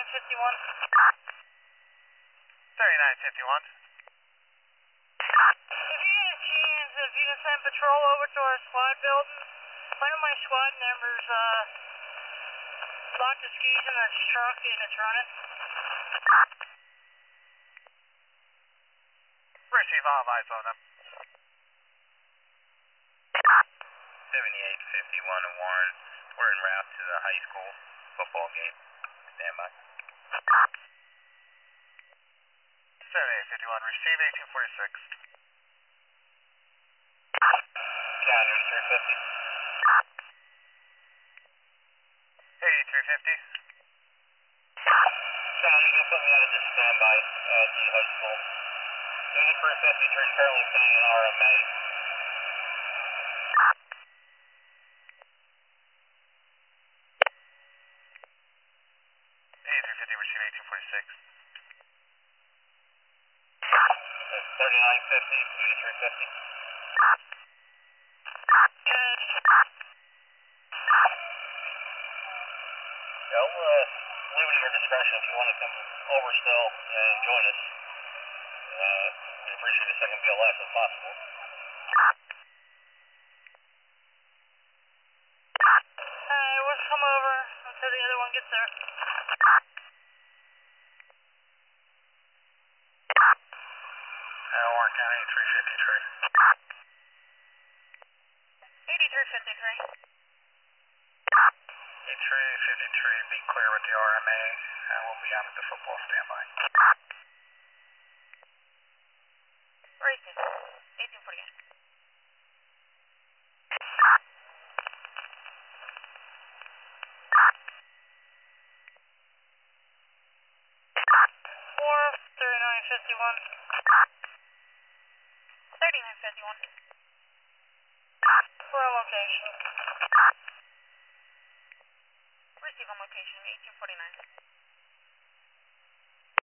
3951. 3951. If you get a chance, if you can send patrol over to our squad building, one of my squad members locked his keys in his truck and it's running. Receive all eyes on them. 7851 to Warren. We're en route to the high school football game. Stand by. 7851, receive 1846. Counter 350. 8350. Counter, you can put me out of this standby at the high school. 8353 is currently sending an RMA. 8350, receive 1846. 3950, 8350. I'll leave it at your discretion if you want to come over still and join us. We'd appreciate a second BLS if possible. We'll come over until the other one gets there. Warren County 353. 8353. 8353, be clear with the RMA. We'll be on at the football standby. Racing. 1848. Four 3951. 3951. We're on location. Receive on location, 1849.